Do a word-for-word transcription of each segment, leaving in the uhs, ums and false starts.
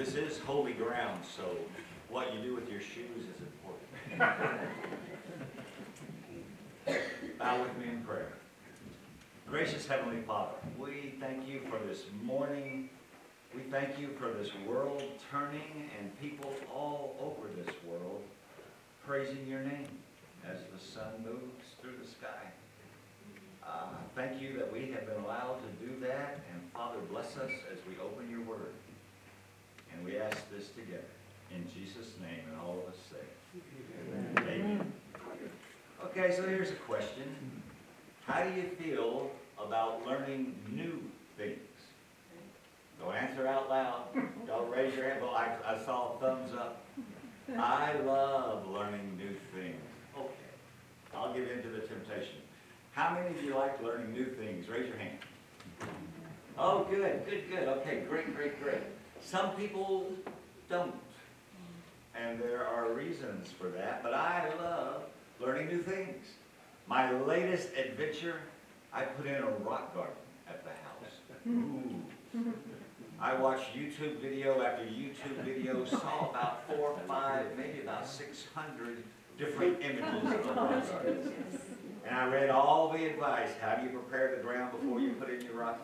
This is holy ground, so what you do with your shoes is important. Bow with me in prayer. Gracious Heavenly Father, we thank you for this morning. We thank you for this world turning and people all over this world praising your name as the sun moves through the sky. Uh, thank you that we have been allowed to do that, and Father, bless us as we open your word. And we ask this together in Jesus' name, and all of us say, Amen. Amen. Okay, so here's a question. How do you feel about learning new things? Don't answer out loud. Don't raise your hand. Well, I, I saw a thumbs up. I love learning new things. Okay, I'll give in to the temptation. How many of you like learning new things? Raise your hand. Oh, good, good, good. Okay, great, great, great. Some people don't. And there are reasons for that, but I love learning new things. My latest adventure, I put in a rock garden at the house. Ooh. I watched YouTube video after YouTube video, saw about four, five, maybe about six hundred different images of a rock garden. And I read all the advice. How do you prepare the ground before you put in your rock?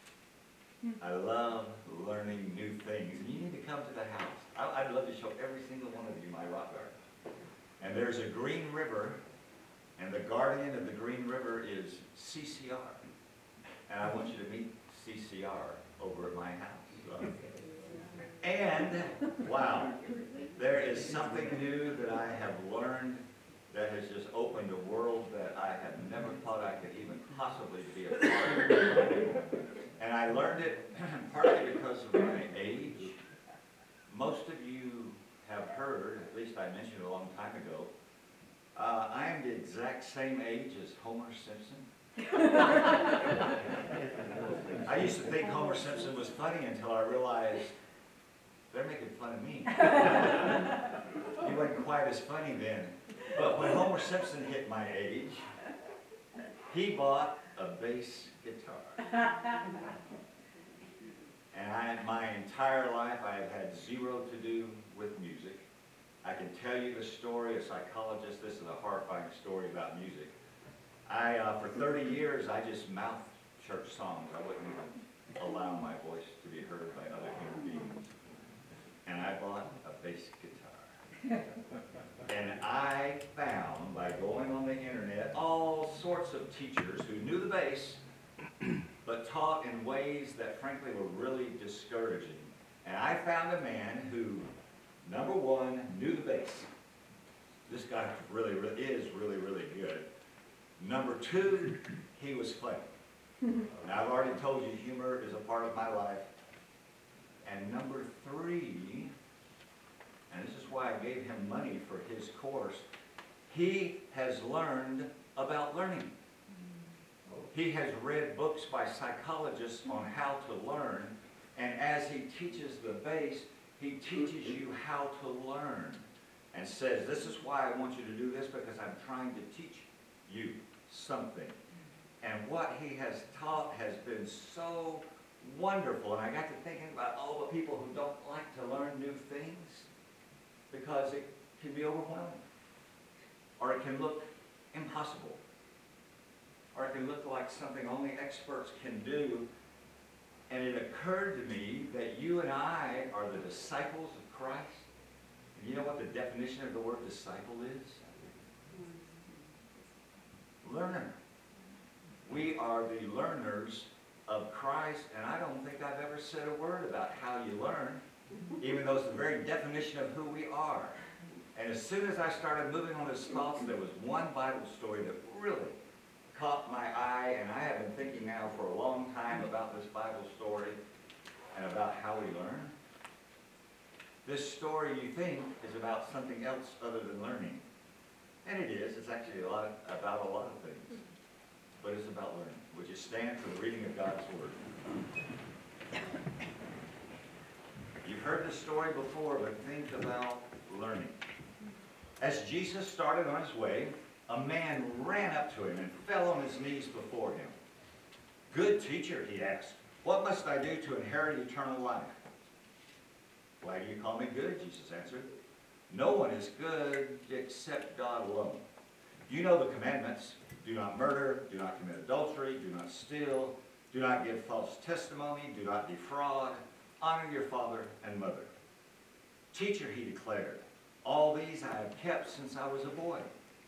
I love learning new things. And you need to come to the house. I, I'd love to show every single one of you my rock garden. And there's a green river, and the guardian of the green river is C C R. And I want you to meet C C R over at my house. So. And, wow, there is something new that I have learned that has just opened a world that I have never thought I could even possibly be a part of. And I learned it partly because of my age. Most of you have heard, at least I mentioned a long time ago, uh, I am the exact same age as Homer Simpson. I used to think Homer Simpson was funny until I realized they're making fun of me. He wasn't quite as funny then. But when Homer Simpson hit my age, he bought a bass guitar. And I, my entire life, I have had zero to do with music. I can tell you the story, a psychologist, this is a horrifying story about music. I, uh, for thirty years, I just mouthed church songs. I wouldn't even allow my voice to be heard by other human beings. And I bought a bass guitar. And I found, by going on the internet, all sorts of teachers who knew the bass, but taught in ways that frankly were really discouraging. And I found a man who, number one, knew the bass. This guy really, really is really, really good. Number two, he was funny. Now, I've already told you humor is a part of my life. And number three, and this is why I gave him money for his course, he has learned about learning. He has read books by psychologists on how to learn, and as he teaches the bass, he teaches you how to learn and says, this is why I want you to do this, because I'm trying to teach you something. And what he has taught has been so wonderful. And I got to thinking about all the people who don't like to learn new things because it can be overwhelming, or it can look impossible, or it can look like something only experts can do. And it occurred to me that you and I are the disciples of Christ. And you know what the definition of the word disciple is? Learner. We are the learners of Christ, and I don't think I've ever said a word about how you learn, even though it's the very definition of who we are. And as soon as I started moving on this thought, there was one Bible story that really caught my eye, and I have been thinking now for a long time about this Bible story and about how we learn. This story, you think, is about something else other than learning. And it is. It's actually a lot about a lot of things. But it's about learning. Would you stand for the reading of God's Word? You've heard this story before, but think about learning. As Jesus started on his way, a man ran up to him and fell on his knees before him. "Good teacher," he asked, "what must I do to inherit eternal life?" Why do you call me good? Jesus answered. No one is good except God alone. You know the commandments. Do not murder, do not commit adultery, do not steal, do not give false testimony, do not defraud, honor your father and mother. Teacher, he declared, all these I have kept since I was a boy.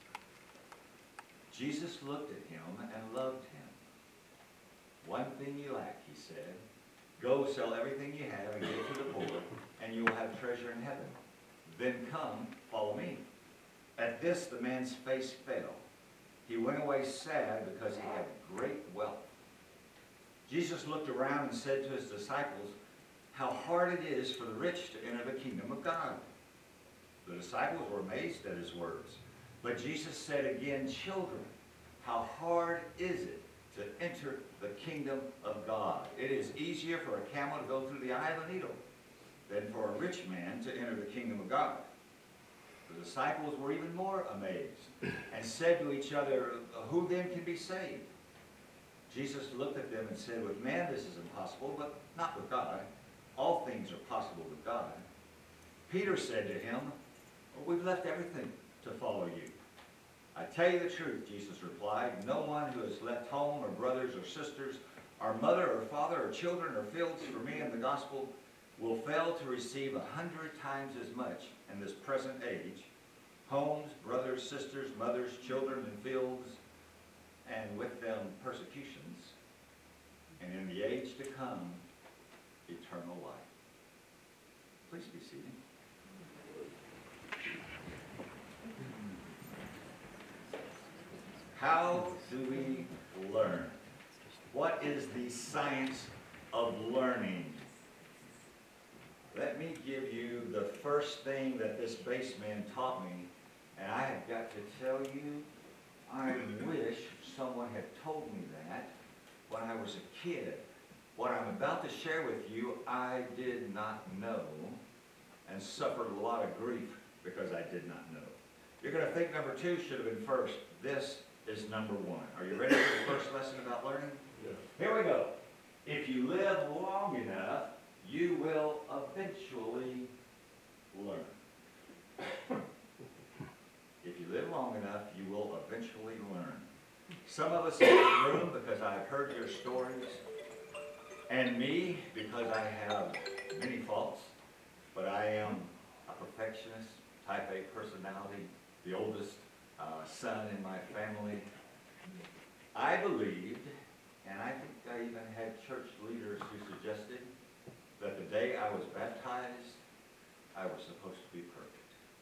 Jesus looked at him and loved him. One thing you lack, he said. Go sell everything you have and give it to the poor, and you will have treasure in heaven. Then come, follow me. At this, the man's face fell. He went away sad because he had great wealth. Jesus looked around and said to his disciples, how hard it is for the rich to enter the kingdom of God. The disciples were amazed at his words. But Jesus said again, children, how hard is it to enter the kingdom of God? It is easier for a camel to go through the eye of a needle than for a rich man to enter the kingdom of God. The disciples were even more amazed and said to each other, who then can be saved? Jesus looked at them and said, with man this is impossible, but not with God. All things are possible with God. Peter said to him, well, we've left everything to follow you. I tell you the truth, Jesus replied, no one who has left home or brothers or sisters, or mother or father or children or fields for me and the gospel will fail to receive a hundred times as much in this present age, homes, brothers, sisters, mothers, children, and fields, and with them persecutions, and in the age to come, eternal life. Please be seated. How do we learn? What is the science of learning? Let me give you the first thing that this baseman taught me, and I have got to tell you, I wish someone had told me that when I was a kid. What I'm about to share with you, I did not know and suffered a lot of grief because I did not know. You're going to think number two should have been first. This is number one. Are you ready for the first lesson about learning? Yes. Here we go. If you live long enough, you will eventually learn. If you live long enough, you will eventually learn. Some of us in this room, because I've heard your stories, and me, because I have many faults, but I am a perfectionist, type A personality, the oldest uh, son in my family. I believed, and I think I even had church leaders who suggested that the day I was baptized, I was supposed to be perfect.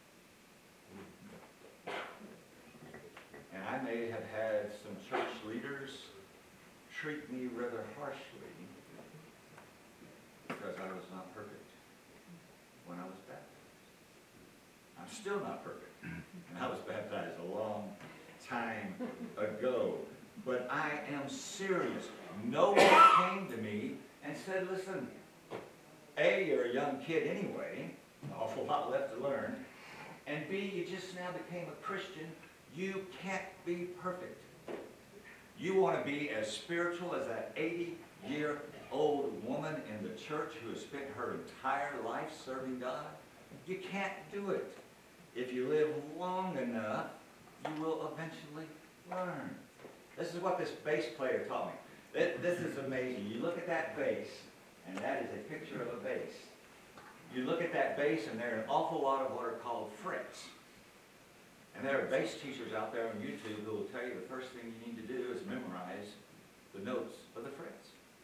And I may have had some church leaders treat me rather harshly because I was not perfect when I was baptized. I'm still not perfect, and I was baptized a long time ago. But I am serious. No one came to me and said, listen, A, you're a young kid anyway, an awful lot left to learn, and B, you just now became a Christian. You can't be perfect. You want to be as spiritual as that eighty-year-old woman in the church who has spent her entire life serving God? You can't do it. If you live long enough, you will eventually learn. This is what this bass player taught me. This is amazing. You look at that bass, and that is a picture of a bass. You look at that bass, and there are an awful lot of what are called frets. And there are bass teachers out there on YouTube who will tell you the first thing you need to do is memorize the notes of the frets.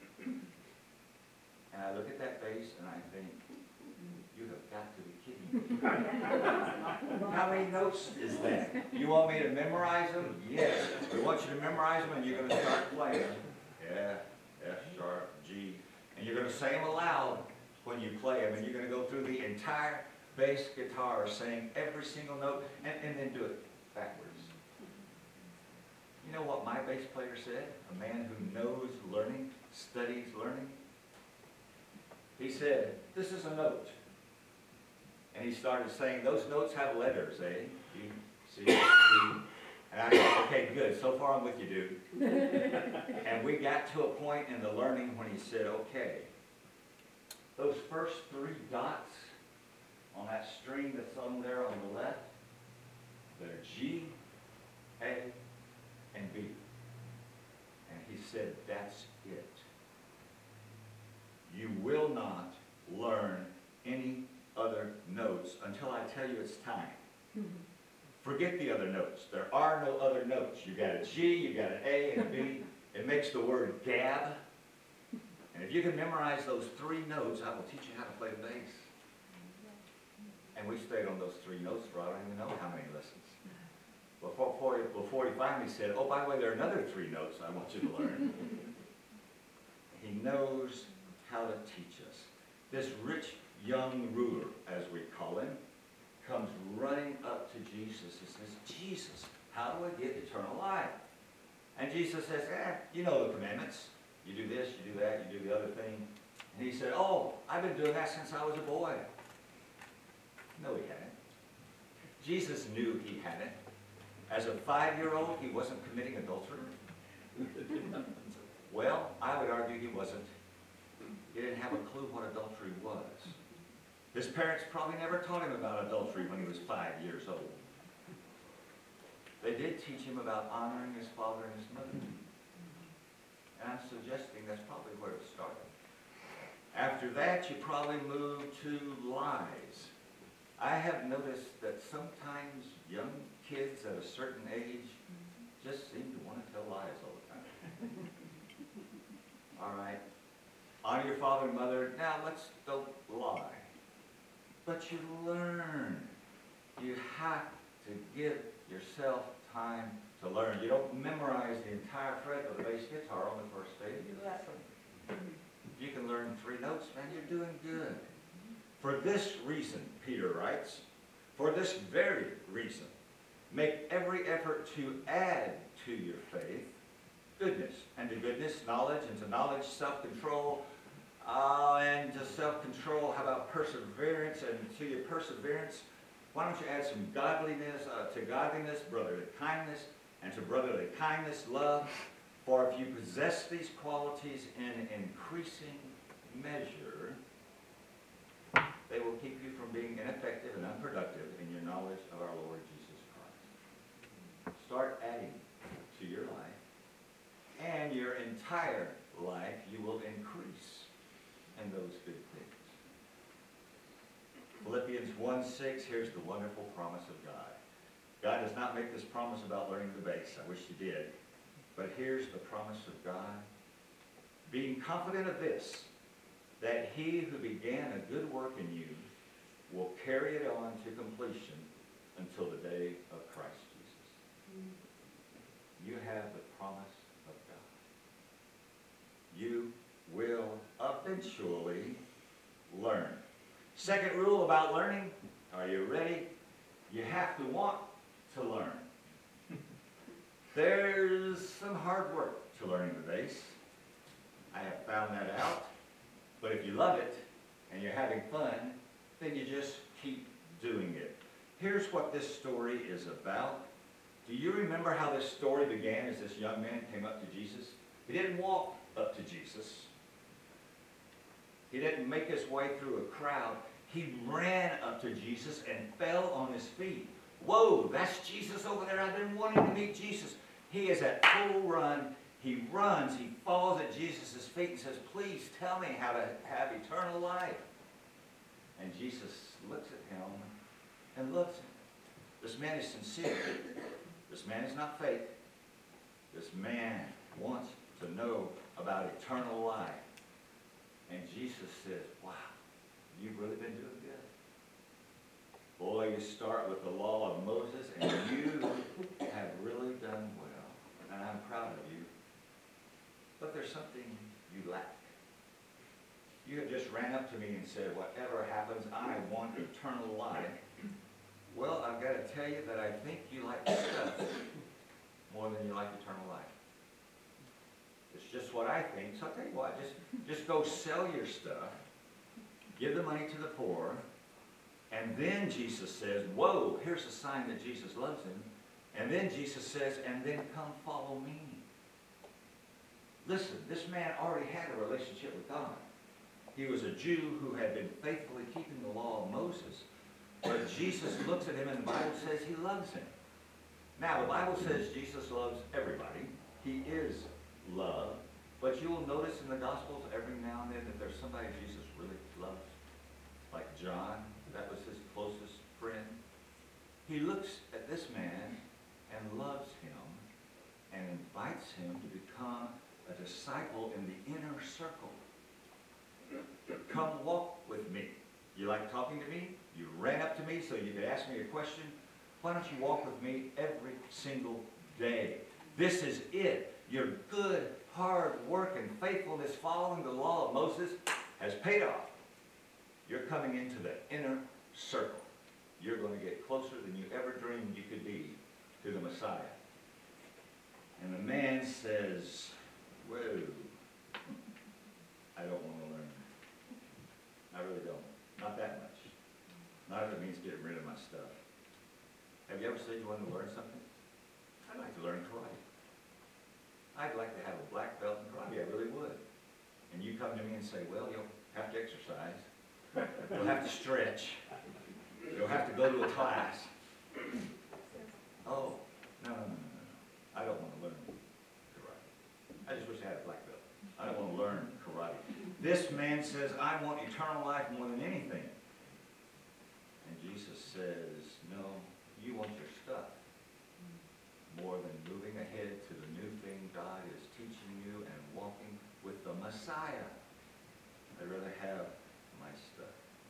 And I look at that bass and I think, you have got to be kidding me. How many notes is that? You want me to memorize them? Yes. We want you to memorize them and you're going to start playing them. F, F sharp, G. And you're going to say them aloud when you play them. And you're going to go through the entire bass guitar saying every single note and, and then do it backwards. You know what my bass player said? A man who knows learning, studies learning. He said, this is a note. And he started saying, those notes have letters, eh? B, C, D. And I said, okay, good. So far I'm with you, dude. And we got to a point in the learning when he said, okay, those first three dots on that string that's on there on the left, letter G, A, and B. And he said, that's it. You will not learn any other notes until I tell you it's time. Mm-hmm. Forget the other notes. There are no other notes. You got a G, you got an A, and a B. It makes the word gab. And if you can memorize those three notes, I will teach you how to play the bass. And we stayed on those three notes for I don't even know how many lessons. Before, before, before he finally said, oh, by the way, there are another three notes I want you to learn. He knows how to teach us. This rich young ruler, as we call him, comes running up to Jesus and says, Jesus, how do I get eternal life? And Jesus says, eh, you know the commandments. You do this, you do that, you do the other thing. And he said, oh, I've been doing that since I was a boy. No, he hadn't. Jesus knew he hadn't. As a five-year-old, he wasn't committing adultery. Well, I would argue he wasn't. He didn't have a clue what adultery was. His parents probably never taught him about adultery when he was five years old. They did teach him about honoring his father and his mother. And I'm suggesting that's probably where it started. After that, you probably move to lies. I have noticed that sometimes young kids at a certain age just seem to want to tell lies all the time. All right. Honor your father and mother. Now, let's don't lie. But you learn. You have to give yourself time to learn. You don't memorize the entire fret of the bass guitar on the first day of your lesson. If you can learn three notes, man, you're doing good. For this reason, Peter writes, for this very reason, make every effort to add to your faith goodness, and to goodness, knowledge, and to knowledge, self-control, uh, and to self-control, how about perseverance, and to your perseverance, why don't you add some godliness, uh, to godliness, brotherly kindness, and to brotherly kindness, love, for if you possess these qualities in increasing measure, they will keep you from being ineffective and unproductive in your knowledge of our Lord Jesus Christ. Start adding to your life, and your entire life you will increase in those good things. Philippians one six, here's the wonderful promise of God. God does not make this promise about learning the bass. I wish he did. But here's the promise of God. Being confident of this, that he who began a good work in you will carry it on to completion until the day of Christ Jesus. You have the promise of God. You will eventually learn. Second rule about learning, are you ready? You have to want to learn. There's some hard work to learning the bass. I have found that out. But if you love it and you're having fun, then you just keep doing it. Here's what this story is about. Do you remember how this story began as this young man came up to Jesus? He didn't walk up to Jesus. He didn't make his way through a crowd. He ran up to Jesus and fell on his feet. Whoa, that's Jesus over there. I've been wanting to meet Jesus. He is at full run. He runs. He falls at Jesus' feet and says, please tell me how to have eternal life. And Jesus looks at him and loves him. This man is sincere. This man is not fake. This man wants to know about eternal life. And Jesus says, wow, you've really been doing good. Boy, you start with the law of Moses, and you have really done well. And I'm proud of you. But there's something you lack. You have just ran up to me and said, whatever happens, I want eternal life. Well, I've got to tell you that I think you like stuff more than you like eternal life. It's just what I think. So I'll tell you what, just, just go sell your stuff, give the money to the poor, and then Jesus says, whoa, here's a sign that Jesus loves him. And then Jesus says, and then come follow me. Listen, this man already had a relationship with God. He was a Jew who had been faithfully keeping the law of Moses. But Jesus looks at him and the Bible says he loves him. Now, the Bible says Jesus loves everybody. He is love. But you will notice in the Gospels every now and then that there's somebody Jesus really loves. Like John, that was his closest friend. He looks at this man and loves him and invites him to become a disciple in the inner circle. Come walk with me. You like talking to me? You ran up to me so you could ask me a question. Why don't you walk with me every single day? This is it. Your good, hard work and faithfulness following the law of Moses has paid off. You're coming into the inner circle. You're going to get closer than you ever dreamed you could be to the Messiah. And the man says, whoa, I don't want to learn. I really don't. Not that much. Not if it means getting rid of my stuff. Have you ever said you wanted to learn something? I'd like to learn karate. I'd like to have a black belt in karate. I really would. And you come to me and say, well, you'll have to exercise. You'll have to stretch. You'll have to go to a class. Oh, no, no, no, no, no. I don't want to learn karate. I just wish I had a black belt. I don't want to learn karate. This man says, I want eternal life more than anything. And Jesus says, no, you want your stuff more than moving ahead to the new thing God is teaching you and walking with the Messiah. I'd rather have my stuff.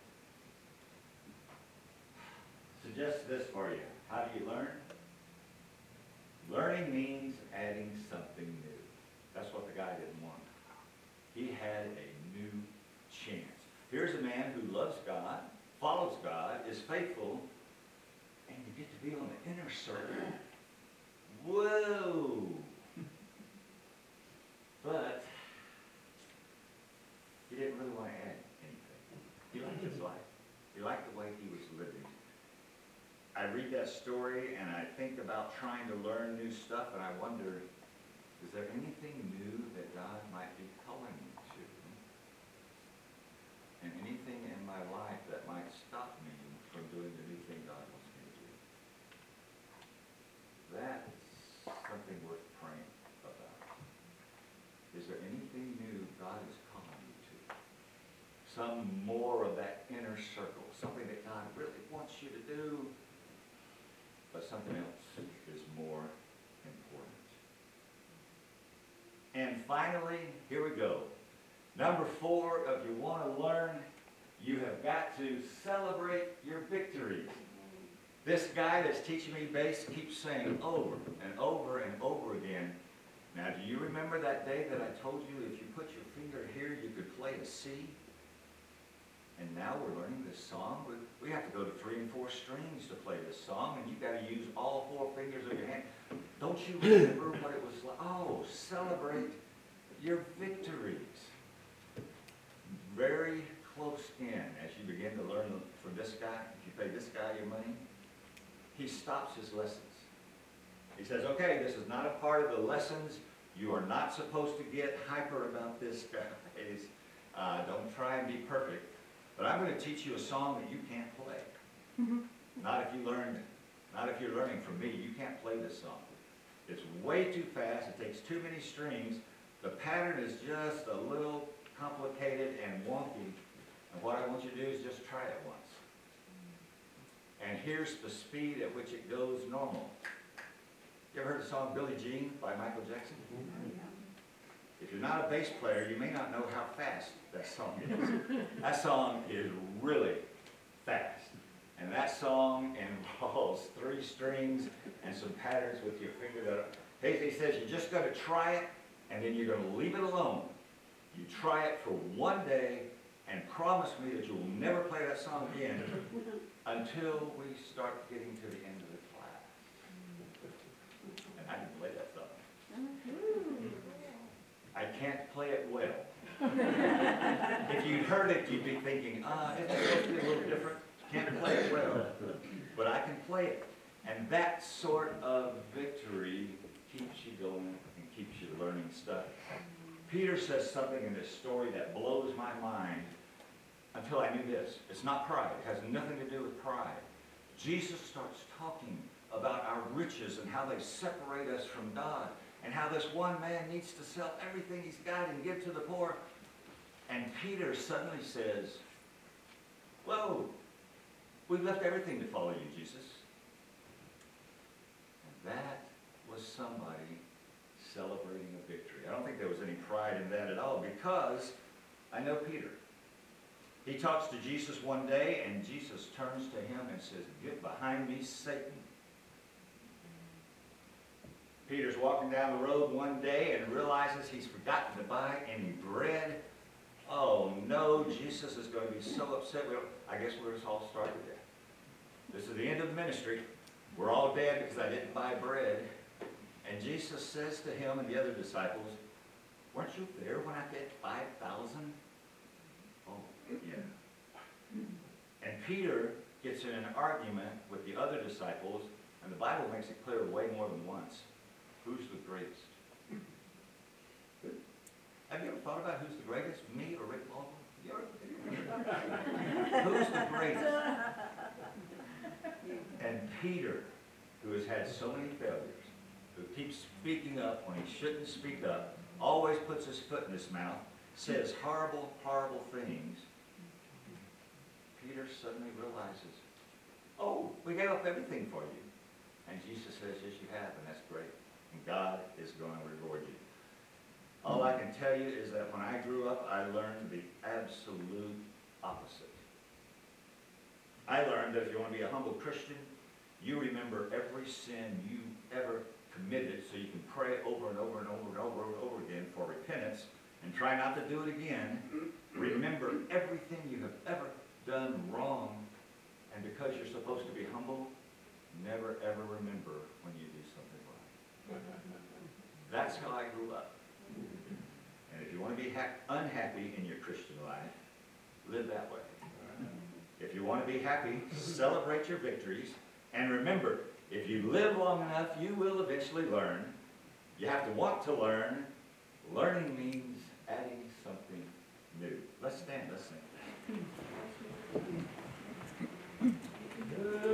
Suggest this for you. How do you learn? Learning means adding something new. That's what the guy didn't want. He had a new chance. Here's a man who loves God, follows God, is faithful, and you get to be on the inner circle. Whoa! But he didn't really want to add anything. He liked his life. He liked the way he was living. I read that story and I think about trying to learn new stuff, and I wonder, is there anything new that God might be calling me to? And anything in my life that might stop me from doing the new thing God wants me to do? That's something worth praying about. Is there anything new God is calling you to? Some more of that inner circle, something that God really wants you to do, but something else is more important. And finally, here we go. Number four, if you want to learn, you have got to celebrate your victories. This guy that's teaching me bass keeps saying over and over and over again. Now, do you remember that day that I told you if you put your finger here, you could play a C? And now we're learning this song. We, we have to go to three and four strings to play this song, and you've got to use all four fingers of your hand. Don't you remember what it was like? Oh, celebrate your victories. Very close in as you begin to learn from this guy. If you pay this guy your money, he stops his lessons. He says, okay, this is not a part of the lessons. You are not supposed to get hyper about this, guys. Uh, don't try and be perfect. But I'm going to teach you a song that you can't play. Mm-hmm. Not if you learned, not if you're learning from me. You can't play this song. It's way too fast. It takes too many strings. The pattern is just a little complicated and wonky. And what I want you to do is just try it once. And here's the speed at which it goes normal. You ever heard the song Billie Jean by Michael Jackson? Mm-hmm. If you're not a bass player, you may not know how fast that song is. That song is really fast. And that song involves three strings and some patterns with your finger. That, he says you just got to try it, and then you're going to leave it alone. You try it for one day and promise me that you will never play that song again until we start getting to the end of the class. And I can play that song. I can't play it well. If you'd heard it, you'd be thinking, ah, it's supposed to be a little different. Can't play it well. But I can play it. And that sort of victory keeps you going and keeps you learning stuff. Peter says something in this story that blows my mind. until I knew this. It's not pride. It has nothing to do with pride. Jesus starts talking about our riches and how they separate us from God, and how this one man needs to sell everything he's got and give to the poor. And Peter suddenly says, whoa, we've left everything to follow you, Jesus. And that was somebody celebrating a victory. I don't think there was any pride in that at all, because I know Peter. He talks to Jesus one day, and Jesus turns to him and says, get behind me, Satan. Peter's walking down the road one day and realizes he's forgotten to buy any bread. Oh no, Jesus is going to be so upset. Well, I guess we're just all started there. This is the end of the ministry. We're all dead because I didn't buy bread. And Jesus says to him and the other disciples, weren't you there when I fed five thousand? Oh, yeah. And Peter gets in an argument with the other disciples, and the Bible makes it clear way more than once. Who's the greatest? Have you ever thought about who's the greatest? Me or Rick Baldwin? Who's the greatest? And Peter, who has had so many failures, who keeps speaking up when he shouldn't speak up, always puts his foot in his mouth, says horrible, horrible things. Peter suddenly realizes, oh, we gave up everything for you. And Jesus says, yes, you have, and that's great. And God is going to reward you. All I can tell you is that when I grew up, I learned the absolute opposite. I learned that if you want to be a humble Christian, you remember every sin you ever committed so you can pray over and over and over and over and over again for repentance and try not to do it again. Remember everything you have ever done wrong, and because you're supposed to be humble, never ever remember when you do something wrong. That's how I grew up. And if you want to be ha- unhappy in your Christian life, live that way. If you want to be happy, celebrate your victories. And remember, if you live long enough, you will eventually learn. You have to want to learn. Learning means adding something new. Let's stand, let's sing.